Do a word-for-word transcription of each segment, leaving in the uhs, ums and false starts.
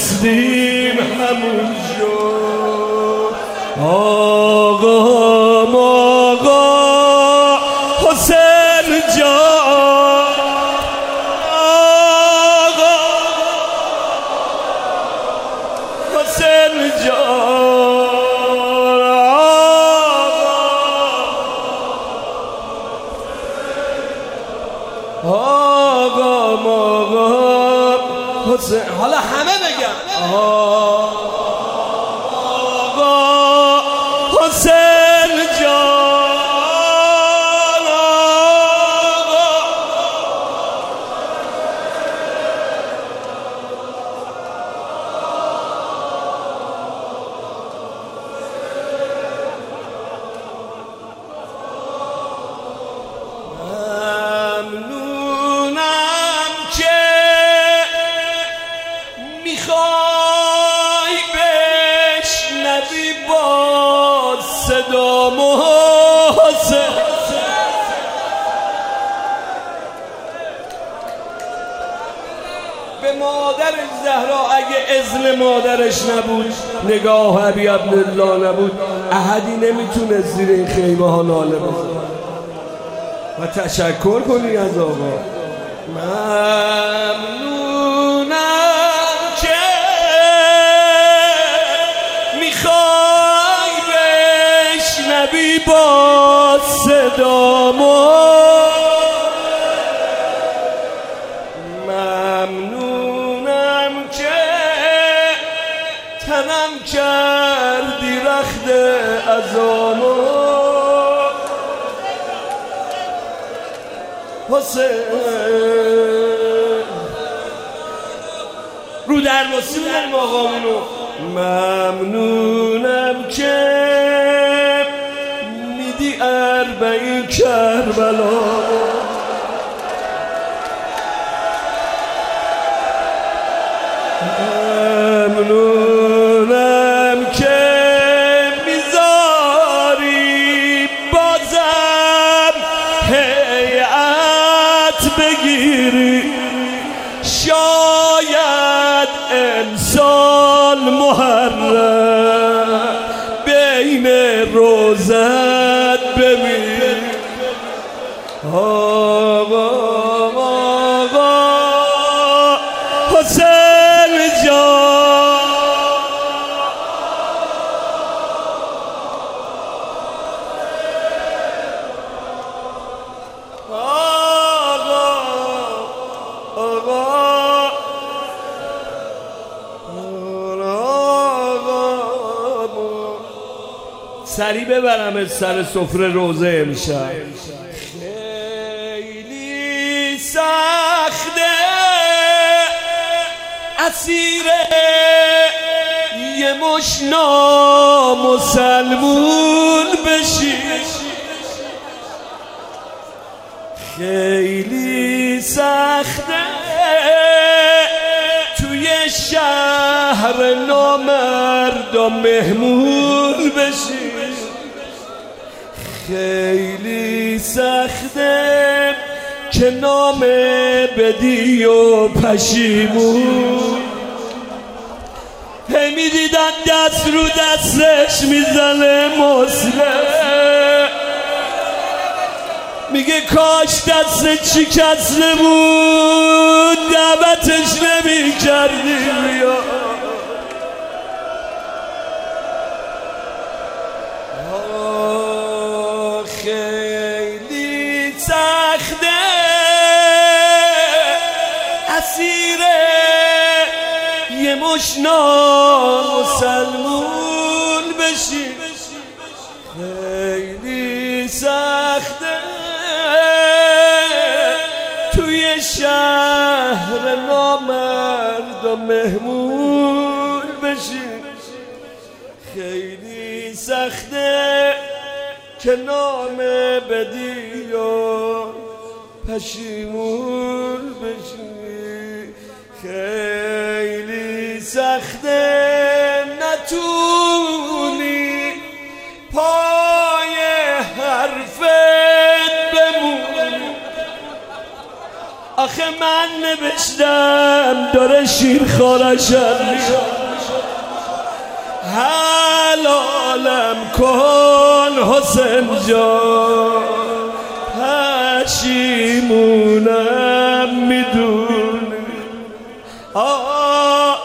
رستیم همونجا. آقا آقا حسین جان، آقا حسین جان، آقا آقا حسین. حالا همه بگم آقا حسین جان، ممنونم که میخوای بشنوی با صدا محسن. به مادر زهرا اگه اذن مادرش نبود، نگاه ابی عبدالله نبود، احدی نمیتونه زیر این خیمه ها ناله بزنه و تشکر کنی از آقا. ممنونم که میخوای بشنوی با صدا ممنونم که تنم کردی رخت اذانو حسین. رو در رسی بودن آقامونو. ممنونم که میدی اربعین کربلا. ممنونم که میذاری بازم هیئت بگیری. شاید امسال محرم بین روزت ببین. آقا آقا حسین جان، آقا آقا سری ببرم سر سفره روزه امشب. خیلی سخته اسیر یه مش نامسلمون بشی. خیلی سخته توی شهر نامردم مهمون بشی. خیلی سخته که نامه بدی و پشیمون. هی میدیدن دست رو دستش میزنه مسلم، میگه کاش دست چی کسله بود دعوتش نمی کردیم. یا خیلی سخته اسیر یه مش نامسلمون بشی. خیلی سخته توی شهر نامردم مهمون بشی. خیلی سخته که نامه بدی و پشیمون بشی. خیلی سخته نتونی پای حرفت بمونی. آخه من من نوشتم داره شیر خارشم میاد حلالم کن حسین جان پشیمونم میدونی آه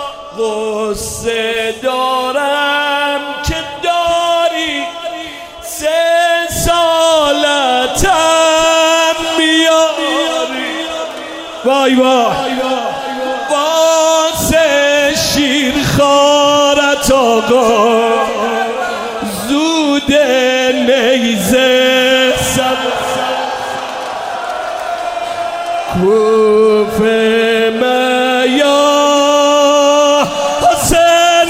غصه دارم که داری سه سالتم میاری وای وای واسه شیر خارت آقا زود نیزه سب کوفه میا حسین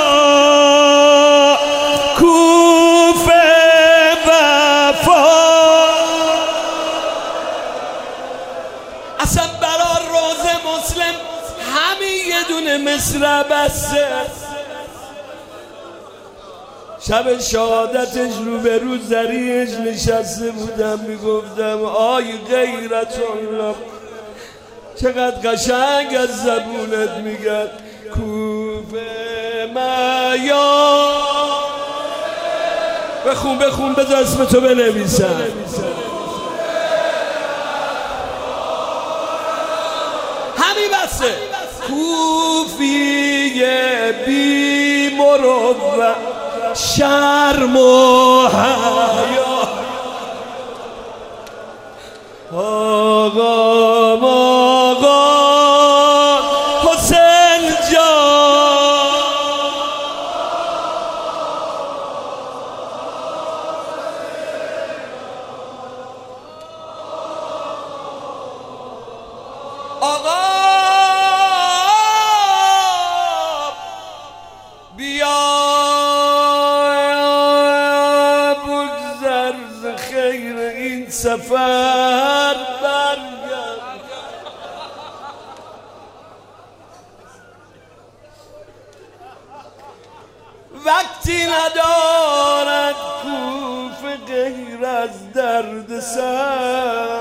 جا کوفه وفا اصلا برا روز مسلم همین یه دونه مصرع بسته شب شهادتش رو به رو زریش نشسته بودم میگفتم آی غیرت الله چقدر قشنگ از زبونت میگن کوفه میا بخون بخون بذار اسم تو بنویسم همین بسته کوفیه بی مروت شرم و حیا آقا آقا حسین جان آقا بیا خیر این سفر برگرد وقتی ندارد کوفه غیر از درد سر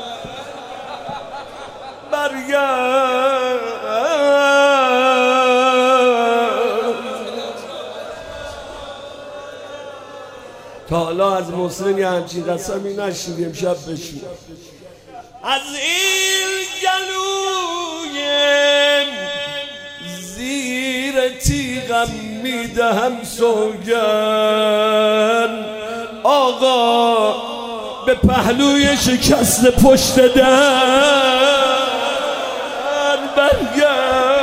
برگرد تا حالا از مسلم یه همچین قسمی نشنید امشب بشید از این گلویم زیر تیغم میدهم سوگن آقا به پهلوی شکست پشت در برگرد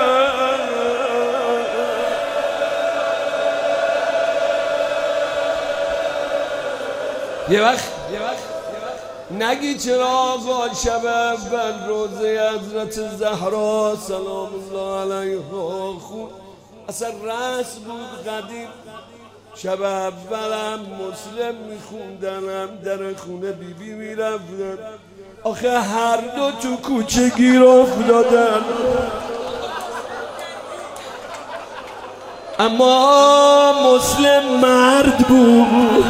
یه وقت نگی چرا آقا شب اول روزه حضرت زهرا سلام الله علیها خون اصلا رسم بود قدیم شب اولم مسلم میخوندنم در خونه بیبی میرفتن آخه هر دو تو کوچه گیر افتادن اما مسلم مرد بود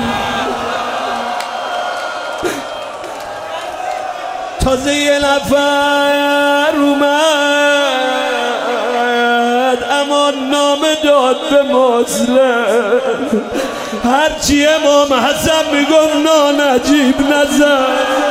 تازه یه نفر اومد اما نامه داد به مسلم هرچی امام حسن میگفت نا نجیب نزد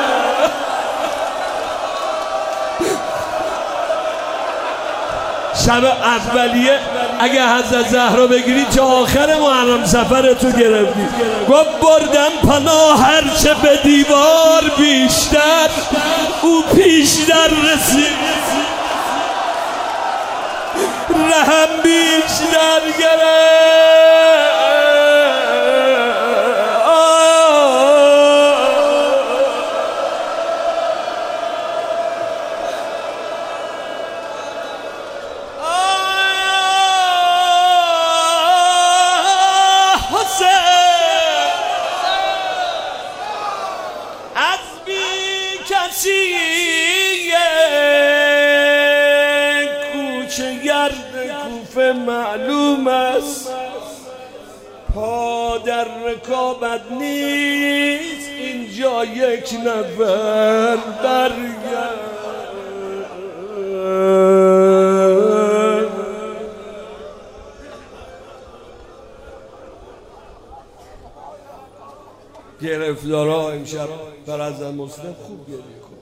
شب اولیه اگه حضرت زهرا بگیری تا آخر محرم سفر تو گرفتی گفت بردم پناه هرچه به دیوار بیشتر او پیشتر رسید رحم بیشتر گرفت کوچه گرد کوفه معلوم است پا در رکابت نیست اینجا یک نفر برگرد گرفتارا امشب بر از مسلم خوب گریه کن.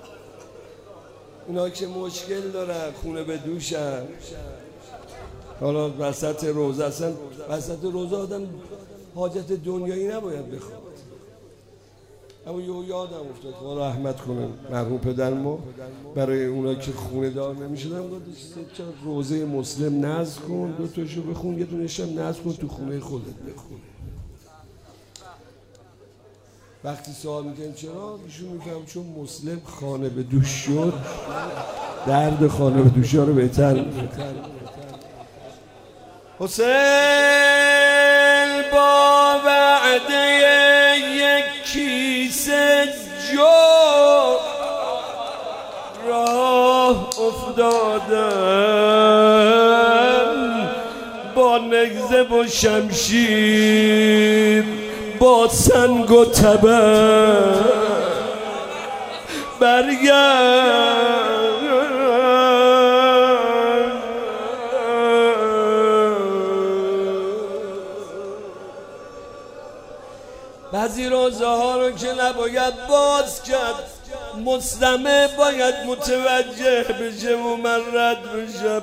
اینا که مشکل دارن خونه به دوشن، حالا وسط روزه، اصلا وسط روزه آدم حاجت دنیایی نباید بخواد. اما یه یادم افتاد، خدا رحمت کنه مرحوم پدرمو، برای اونا که خونه دار نمیشدن گفت سه چهار روزه مسلم نذر کن، دو تاشو بخون، یه دونش هم نذر کن تو خونه خودت بخون. وقتی سوال میکنم چرا، ایشون میگم چون مسلم خانه به دوش شد، درد خانه به دوش ها رو بهتر حسین با وعده یک کیسه جو راه افتادم، با نگزه و شمشیر با سنگ و تبر برگرد. بعضی روزه ها رو که نباید باز کرد، مسلمه باید متوجه بشه و من رد بشم.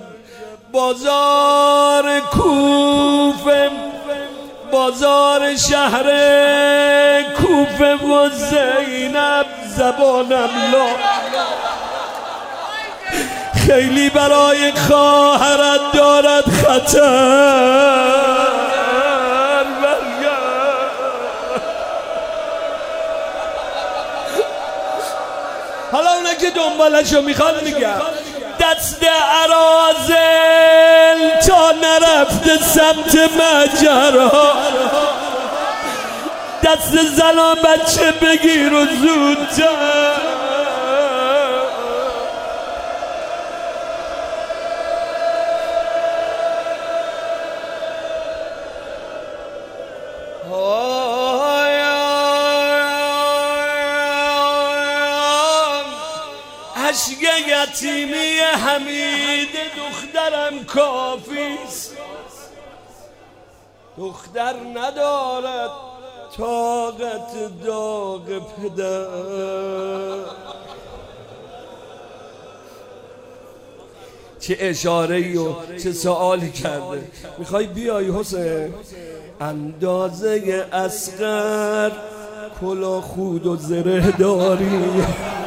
بازار کوفه، بازار شهر کوفه و زینب زبانم لا، خیلی برای خواهرت دارد خطر. حالا اونا که دنبالشو میخواد میگم دست ارازل تا نرفته سمت مجرها، دست زن و بچه بگیر و زودتر. عشق یتیمی حمید دخترم کافیست، دختر ندارد طاقت داغ پدر. چه اشاره‌ای و چه سوالی کرده. میخوای بیای حسین؟ اندازه اصغر کلا خود و زره داری،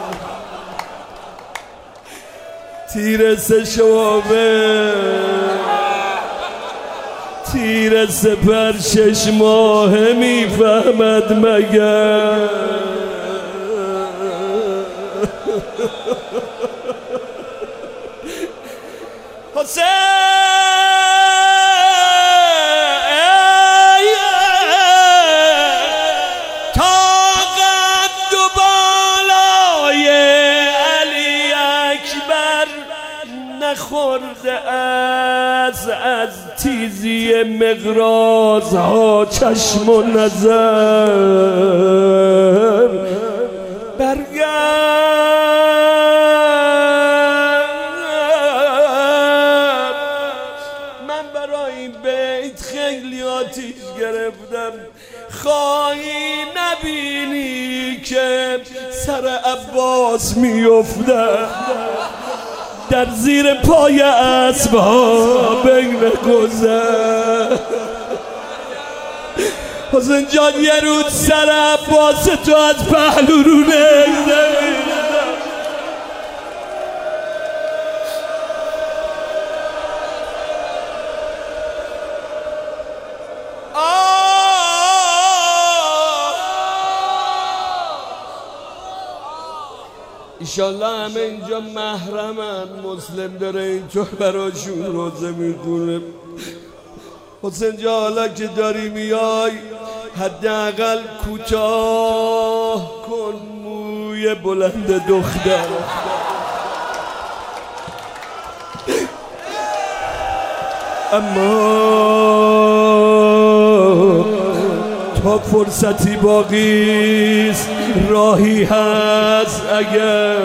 تیر سه شعبه، تیر سپر شش ماه میفهمد مگر. حسین خورده از از تیزی مقراض ها چشم و نظر. برگرد، من برای این بیت خیلی آتیش گرفتم. خواهی نبینی که سر عباس میفته در زیر پای اسب ها بین گذر. حسین جان یه روز سر عباس تو از پهلو رو نگذر. ایشالله همه اینجا محرمن، مسلم داره اینطور براشون روزه میخونه. حسین جا حالا که داری میای حداقل کوتاه کن موی بلند دختر. اما تا فرصتی باقیست راهی هست، اگر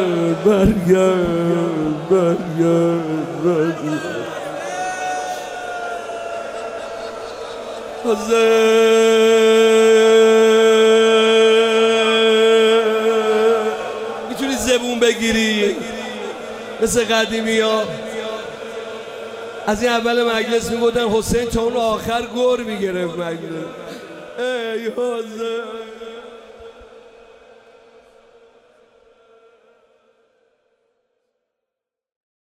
برگرد برگرد برگرد. حسین مثل قدیمی ها از این اول مجلس میگفتن حسین تا اون آخر گر میگرفت مجلس. ای حسین